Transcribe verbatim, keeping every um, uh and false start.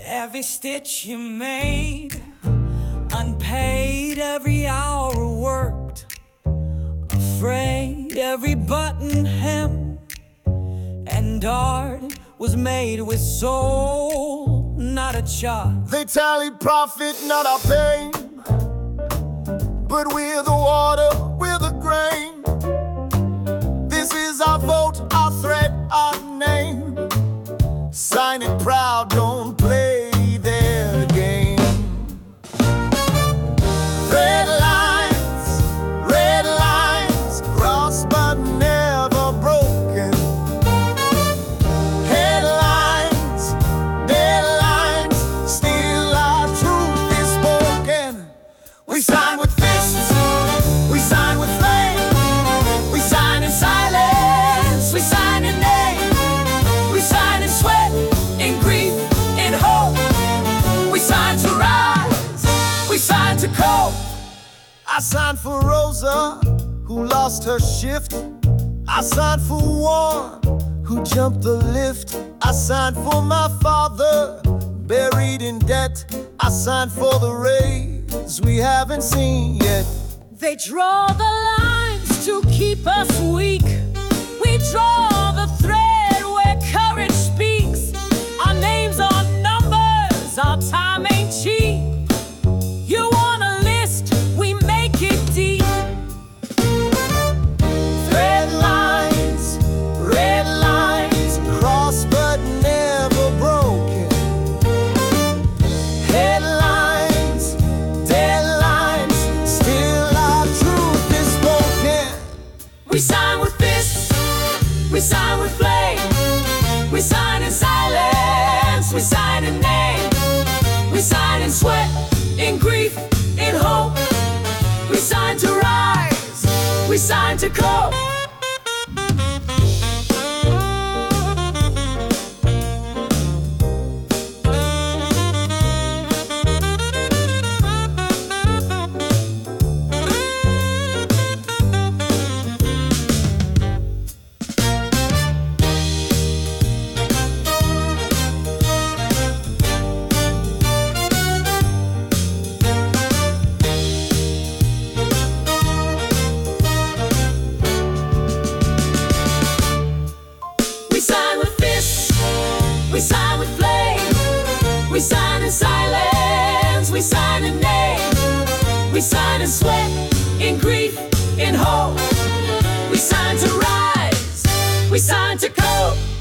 Every stitch you made, unpaid, every hour worked, afraid, every button hemmed, and art was made with soul, not a charge. They tally profit, not our pain, but we're the water, we're the grain. This is our vote, our threat, our name. Sign it proud, don't play their game. Red lines, red lines, crossed but never broken. Headlines, deadlines, still our truth is spoken. We sign with fists, we sign with flame, we sign in silence, we sign in name, we sign in sweat, in grief, in hope. We sign to rise, we sign to cope. I signed for Rosa, who lost her shift. I signed for Warren, who jumped the lift. I signed for my father, buried in debt. I signed for the raise we haven't seen yet. They draw the lines to keep us weak. We draw the thread where courage speaks. Our names are numbers, our time ain't cheap. You want a list, we make it deep. Red lines, red lines, crossed but never broken. Headlines, deadlines, still our truth is spoken. We sign with fists, we sign with flame, we sign in silence, we sign in name, we sign in sweat, in grief, in hope. We sign to rise, we sign to cope. We sign with fists, we sign with flame, we sign in silence, we sign in name, we sign in sweat, in grief, in hope. We sign to rise, we sign to cope.